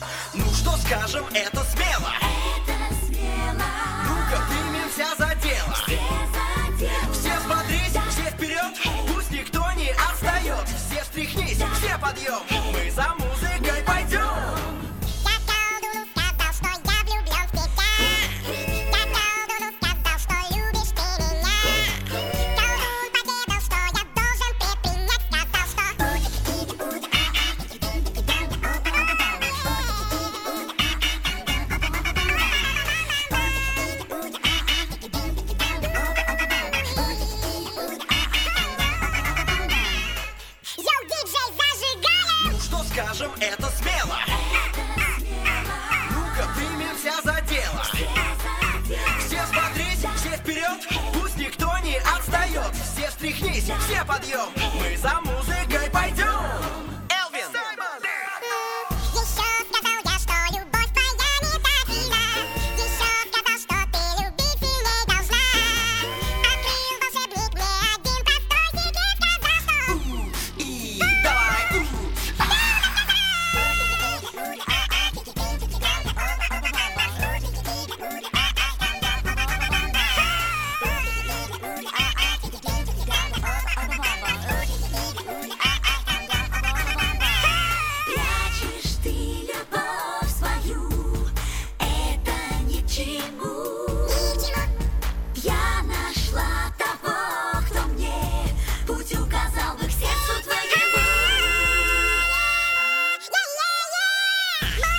Ну что скажем, это смело. Это смело. Ну-ка, примемся за дело. Все взбодрись, все вперед. Пусть никто не отстает. Все встряхнись, все подъем. Мы за музыкой пойдем. Я колдуну сказал, что я влюблен в тебя. Я колдуну сказал, что любишь ты меня. Колдун поведал, что я должен предпринять. Сказал, что йоу, диджей, зажигаем! Ну что скажем, это смело. Ну-ка, примемся за дело. Все взбодрись, все вперед. Пусть никто не отстает. Все встряхнись, все подъем. Мы за музыкой пойдем. Элвин! Еще сказал я, что любовь твоя не так сильна. Еще сказал, что ты любить сильней должна. Открыл волшебник мне один простой секрет. Сказал, что И давай! Прячешь ты любовь свою, это ни к чему. Я нашла того, кто мне путь указал бы к сердцу твоему.